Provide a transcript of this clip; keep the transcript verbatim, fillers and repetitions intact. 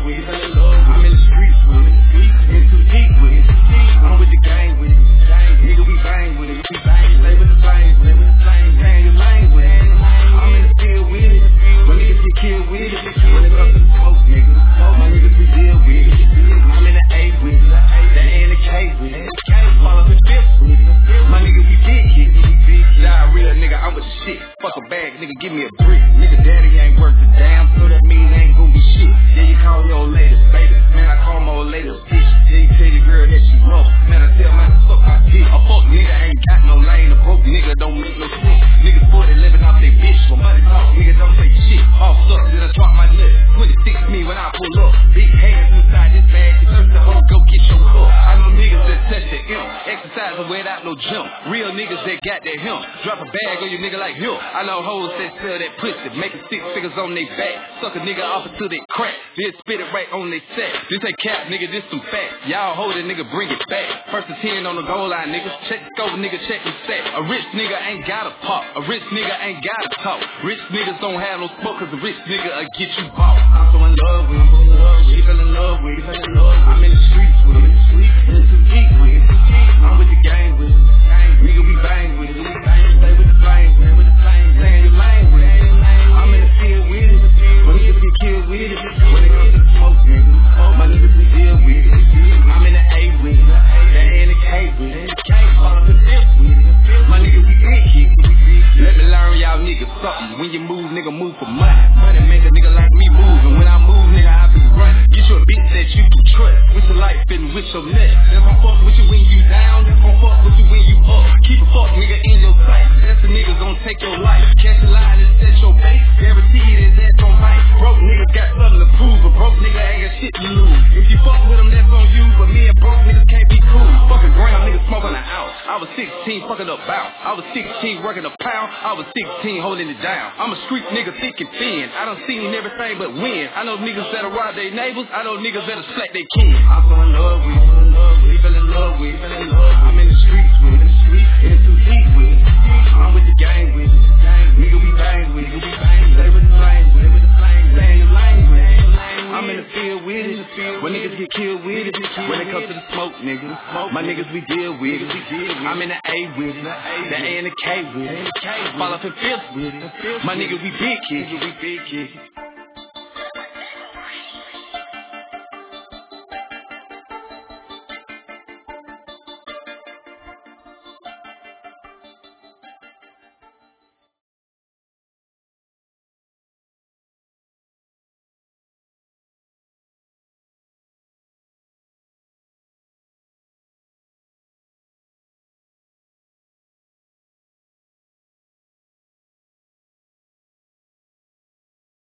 love with it. I'm in the streets with it. In too deep with it. I'm with the gang with it. Nigga, we bang with it. Stay with the same with it. Stay in your lane with it. I'm in the field with it. When niggas get killed with it. When it comes to the smoke, nigga. My niggas we deal with it. I'm in the A with it. The A and the K with it. Fall up the fifth with it. My nigga, we big hit. Diarrhea, nigga, I'm with the shit. Fuck a bag, nigga, give me a brick. Nigga, daddy ain't worth a damn, so that mean ain't gon' be shit. Yeah, you call your old lady baby. Man, I call my old lady a bitch. Yeah, you tell your girl that she rough. Man, I tell man to suck my dick. A fuck nigga ain't got no lane. A broke nigga don't make no sense. Niggas forty living off they bitch. For money talk, nigga don't say shit. All sucks, then I drop my nut. twenty-six me when I pull up. Big hands inside this bag. You thirsty hoe, go get your cup. I know niggas that touch the imp. Exercising without no jump. Real niggas that got that hemp. Drop a bag on you nigga like him. I know hoes that sell that pussy. Making six figures on they back. Suck a nigga off until they crack. Then spit it right on they sack. This ain't cap, nigga, this some facts. Y'all hold it, nigga, bring it back. First and ten on the goal line, niggas. Check the scope, nigga, check the sack. A rich nigga ain't gotta pop. A rich nigga ain't gotta talk. Rich niggas don't have no smoke, cause a rich nigga will get you bought. I'm so in love with it. She fell in love with it. I'm in the streets with it. In too deep with it. I'm with the gang with it. Nigga, we bang with it. Stay with the flame with it. Stay in your lane with it. I'm in the field with it. When niggas get killed with it. When it comes to the smoke, nigga. My niggas we deal with it. I'm in the A with it. The A and the K with it. Fall up the fifth with it. My niggas we big hit. Let me learn y'all niggas something. When you move, nigga, move for money. Money make a nigga like me move. And when I move, nigga, I be running. Get you a bitch that you can trust. With your life and with your neck. That's gon' fuck with you when you down. That's gon' fuck with you when you up. Keep a fuck nigga in your sight. That's the nigga gon' take your life. Catch the line and set your base. Guaranteed his ass gon' bite. Broke niggas got something to prove. A broke nigga ain't got shit to lose. If you fuck with him, that's on you. But me and broke niggas can't be cool. Fucking ground niggas smoking an ounce. I was sixteen fucking up bounce. I was sixteen working a pound. I was sixteen holding it down. I'm a street nigga thick and thin. I done seen everything but win. I know niggas that'll rob their neighbors. I know niggas that'll slack their kids. I'm so in love with it. We fell in love with it. I'm in the streets with it. In too deep with it. I'm with the gang with it. Nigga, we bang with it. Stay with the flame with it. Stay in your lane with it. I'm in the field with it. When niggas get killed with it. When it comes to the smoke, nigga. My niggas we deal with it. I'm in the A with it. The A and the K with it. Fall up in fifth with it. My niggas we big hit.